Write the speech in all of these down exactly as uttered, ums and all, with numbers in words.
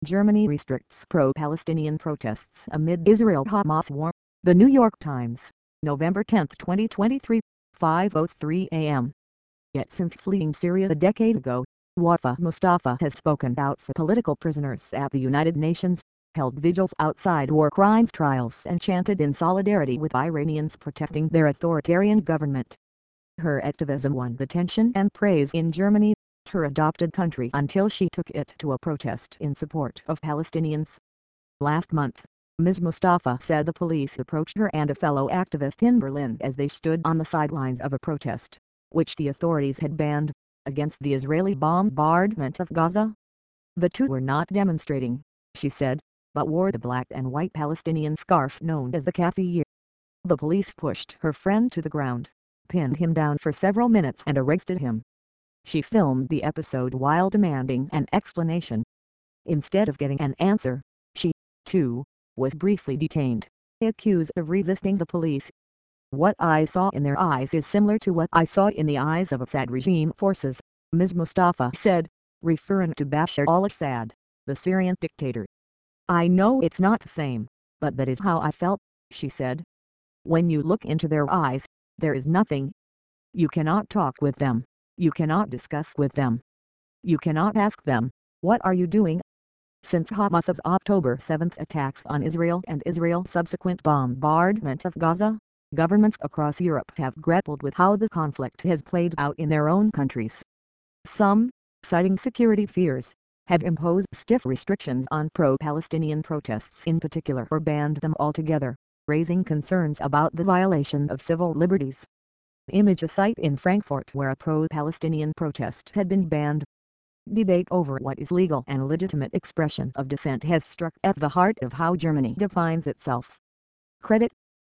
Germany restricts pro-Palestinian protests amid Israel-Hamas war. The New York Times, November tenth twenty twenty-three, five oh three a m Yet since fleeing Syria a decade ago, Wafa Mustafa has spoken out for political prisoners at the United Nations, held vigils outside war crimes trials and chanted in solidarity with Iranians protesting their authoritarian government. Her activism won attention and praise in Germany, her adopted country, until she took it to a protest in support of Palestinians. Last month, Miz Mustafa said the police approached her and a fellow activist in Berlin as they stood on the sidelines of a protest, which the authorities had banned, against the Israeli bombardment of Gaza. The two were not demonstrating, she said, but wore the black and white Palestinian scarf known as the kafiyeh. The police pushed her friend to the ground, pinned him down for several minutes and arrested him. She filmed the episode while demanding an explanation. Instead of getting an answer, she, too, was briefly detained, accused of resisting the police. "What I saw in their eyes is similar to what I saw in the eyes of Assad regime forces," Miz Mustafa said, referring to Bashar al-Assad, the Syrian dictator. "I know it's not the same, but that is how I felt," she said. "When you look into their eyes, there is nothing. You cannot talk with them. You cannot discuss with them. You cannot ask them, what are you doing?" Since Hamas's October seventh attacks on Israel and Israel's subsequent bombardment of Gaza, governments across Europe have grappled with how the conflict has played out in their own countries. Some, citing security fears, have imposed stiff restrictions on pro-Palestinian protests in particular or banned them altogether, raising concerns about the violation of civil liberties. Image a site in Frankfurt where a pro-Palestinian protest had been banned. Debate over what is legal and legitimate expression of dissent has struck at the heart of how Germany defines itself. Credit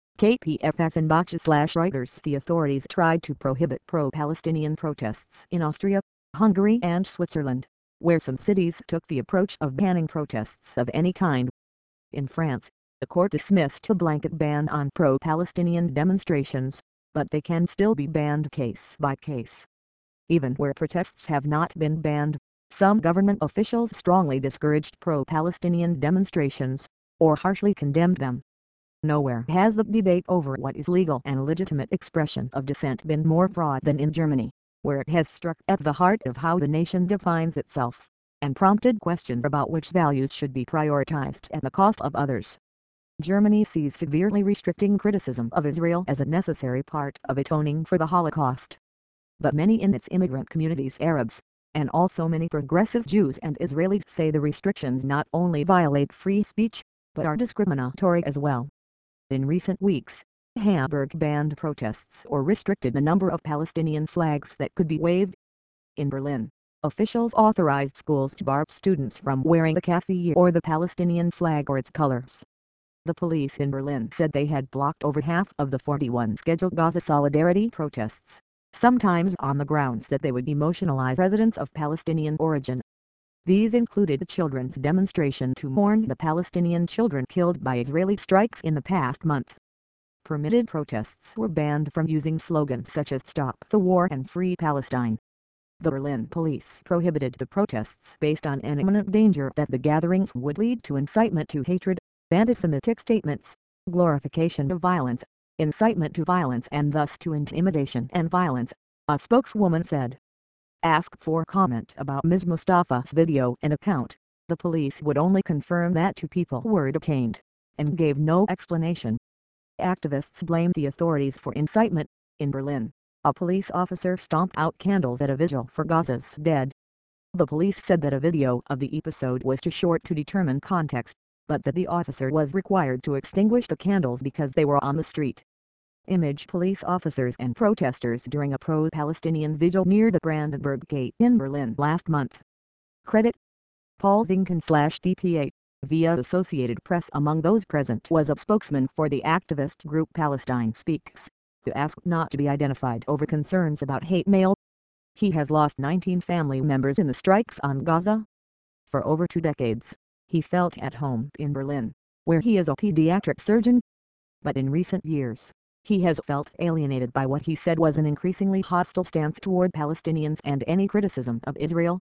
K P F F and Bach slash Reuters. The authorities tried to prohibit pro-Palestinian protests in Austria, Hungary and Switzerland, where some cities took the approach of banning protests of any kind. In France, the court dismissed a blanket ban on pro-Palestinian demonstrations, but they can still be banned case by case. Even where protests have not been banned, some government officials strongly discouraged pro-Palestinian demonstrations, or harshly condemned them. Nowhere has the debate over what is legal and legitimate expression of dissent been more fraught than in Germany, where it has struck at the heart of how the nation defines itself, and prompted questions about which values should be prioritized at the cost of others. Germany sees severely restricting criticism of Israel as a necessary part of atoning for the Holocaust. But many in its immigrant communities, Arabs, and also many progressive Jews and Israelis, say the restrictions not only violate free speech, but are discriminatory as well. In recent weeks, Hamburg banned protests or restricted the number of Palestinian flags that could be waved. In Berlin, officials authorized schools to bar students from wearing the kafiyeh or the Palestinian flag or its colors. The police in Berlin said they had blocked over half of the forty-one scheduled Gaza solidarity protests, sometimes on the grounds that they would emotionalize residents of Palestinian origin. These included a children's demonstration to mourn the Palestinian children killed by Israeli strikes in the past month. Permitted protests were banned from using slogans such as "Stop the War" and "Free Palestine." The Berlin police prohibited the protests based on an imminent danger that the gatherings would lead to incitement to hatred, anti-Semitic statements, glorification of violence, incitement to violence and thus to intimidation and violence, a spokeswoman said. Asked for comment about Miz Mustafa's video and account, the police would only confirm that two people were detained, and gave no explanation. Activists blamed the authorities for incitement. In Berlin, a police officer stomped out candles at a vigil for Gaza's dead. The police said that a video of the episode was too short to determine context, but that the officer was required to extinguish the candles because they were on the street. Image police officers and protesters during a pro-Palestinian vigil near the Brandenburg Gate in Berlin last month. Credit Paul Zinken slash D P A, via Associated Press. Among those present was a spokesman for the activist group Palestine Speaks, who asked not to be identified over concerns about hate mail. He has lost nineteen family members in the strikes on Gaza. For over two decades, he felt at home in Berlin, where he is a pediatric surgeon. But in recent years, he has felt alienated by what he said was an increasingly hostile stance toward Palestinians and any criticism of Israel.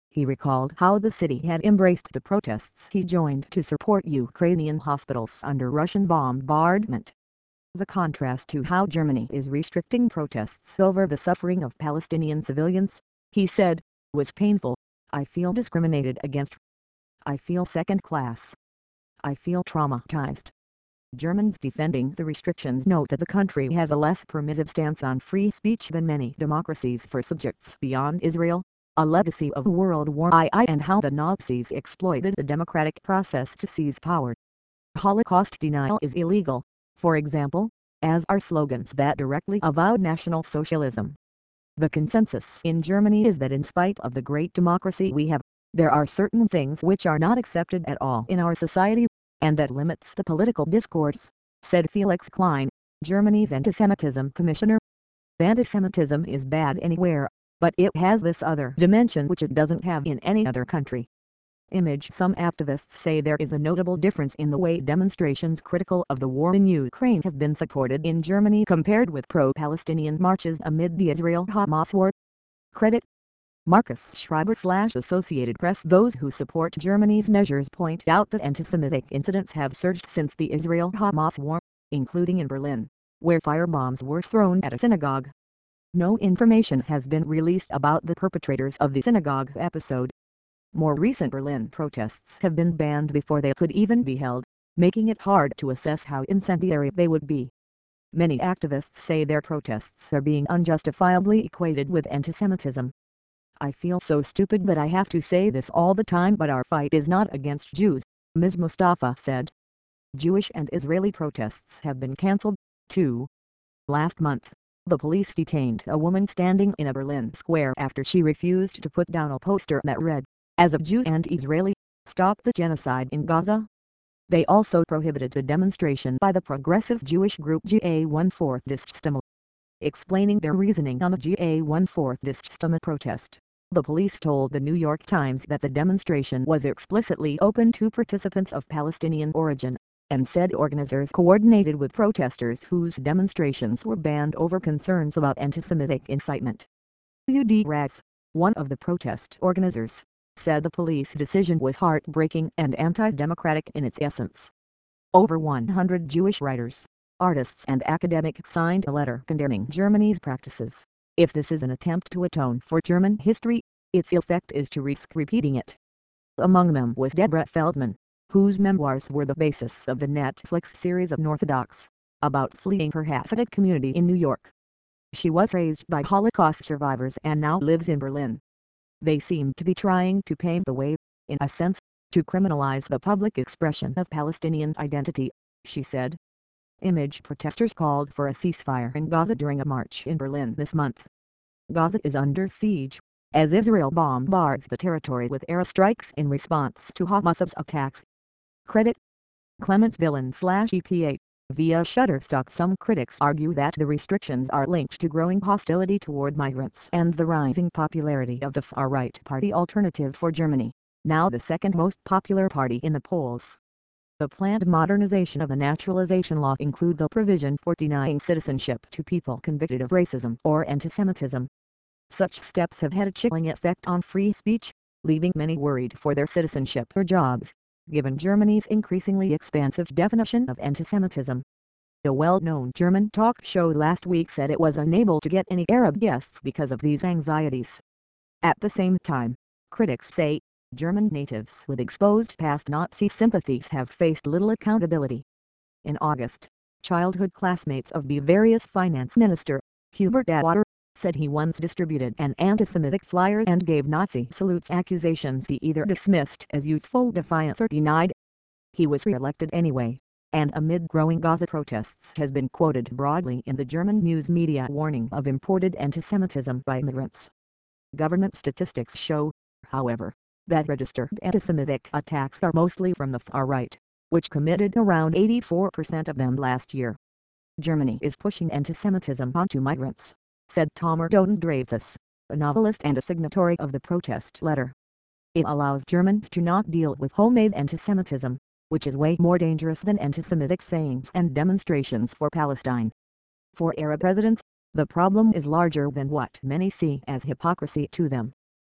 He recalled how the city had embraced the protests he joined to support Ukrainian hospitals under Russian bombardment. The contrast to how Germany is restricting protests over the suffering of Palestinian civilians, he said, was painful. I feel discriminated against. I feel second class. I feel traumatized. Germans defending the restrictions note that the country has a less permissive stance on free speech than many democracies for subjects beyond Israel, a legacy of World War Two and how the Nazis exploited the democratic process to seize power. Holocaust denial is illegal, for example, as are slogans that directly avow National Socialism. The consensus in Germany is that in spite of the great democracy we have, there are certain things which are not accepted at all in our society, and that limits the political discourse, said Felix Klein, Germany's antisemitism commissioner. Antisemitism is bad anywhere, but it has this other dimension which it doesn't have in any other country. Image. Some activists say there is a notable difference in the way demonstrations critical of the war in Ukraine have been supported in Germany compared with pro-Palestinian marches amid the Israel-Hamas war. Credit. Marcus Schreiber slash Associated Press. Those who support Germany's measures point out that anti-Semitic incidents have surged since the Israel-Hamas war, including in Berlin, where firebombs were thrown at a synagogue. No information has been released about the perpetrators of the synagogue episode. More recent Berlin protests have been banned before they could even be held, making it hard to assess how incendiary they would be. Many activists say their protests are being unjustifiably equated with antisemitism. I feel so stupid that I have to say this all the time, but our fight is not against Jews, Miz Mustafa said. Jewish and Israeli protests have been cancelled, too. Last month, the police detained a woman standing in a Berlin square after she refused to put down a poster that read, "As a Jew and Israeli, stop the genocide in Gaza." They also prohibited a demonstration by the progressive Jewish group G A one fourth Stimmel. Explaining their reasoning on the G A one fourth Stimmel protest, the police told the New York Times that the demonstration was explicitly open to participants of Palestinian origin, and said organizers coordinated with protesters whose demonstrations were banned over concerns about anti-Semitic incitement. Udi Raz, one of the protest organizers, said the police decision was heartbreaking and anti-democratic in its essence. Over one hundred Jewish writers, artists and academics signed a letter condemning Germany's practices. If this is an attempt to atone for German history, its effect is to risk repeating it. Among them was Deborah Feldman, whose memoirs were the basis of the Netflix series Unorthodox, about fleeing her Hasidic community in New York. She was raised by Holocaust survivors and now lives in Berlin. They seem to be trying to pave the way, in a sense, to criminalize the public expression of Palestinian identity, she said. Image. Protesters called for a ceasefire in Gaza during a march in Berlin this month. Gaza is under siege, as Israel bombards the territory with airstrikes in response to Hamas's attacks. Credit. Clements Villain slash E P A. Via Shutterstock. Some critics argue that the restrictions are linked to growing hostility toward migrants and the rising popularity of the far-right party Alternative for Germany, now the second most popular party in the polls. The planned modernization of the naturalization law include the provision for denying citizenship to people convicted of racism or antisemitism. Such steps have had a chilling effect on free speech, leaving many worried for their citizenship or jobs, given Germany's increasingly expansive definition of antisemitism. A well-known German talk show last week said it was unable to get any Arab guests because of these anxieties. At the same time, critics say, German natives with exposed past Nazi sympathies have faced little accountability. In August, childhood classmates of Bavaria's finance minister, Hubert Atwater, said he once distributed an anti-Semitic flyer and gave Nazi salutes, accusations he either dismissed as youthful defiance or denied. He was re-elected anyway, and amid growing Gaza protests has been quoted broadly in the German news media warning of imported anti-Semitism by immigrants. Government statistics show, however, that registered anti-Semitic attacks are mostly from the far right, which committed around eighty-four percent of them last year. Germany is pushing anti-Semitism onto migrants, said Tomer Doden-Dreyfus, a novelist and a signatory of the protest letter. It allows Germans to not deal with homemade anti-Semitism, which is way more dangerous than anti-Semitic sayings and demonstrations for Palestine. For Arab residents, the problem is larger than what many see as hypocrisy to them.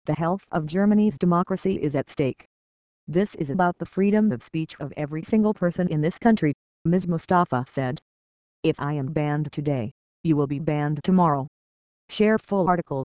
The health of Germany's democracy is at stake. This is about the freedom of speech of every single person in this country, Miz Mustafa said. If I am banned today, you will be banned tomorrow. Share full article.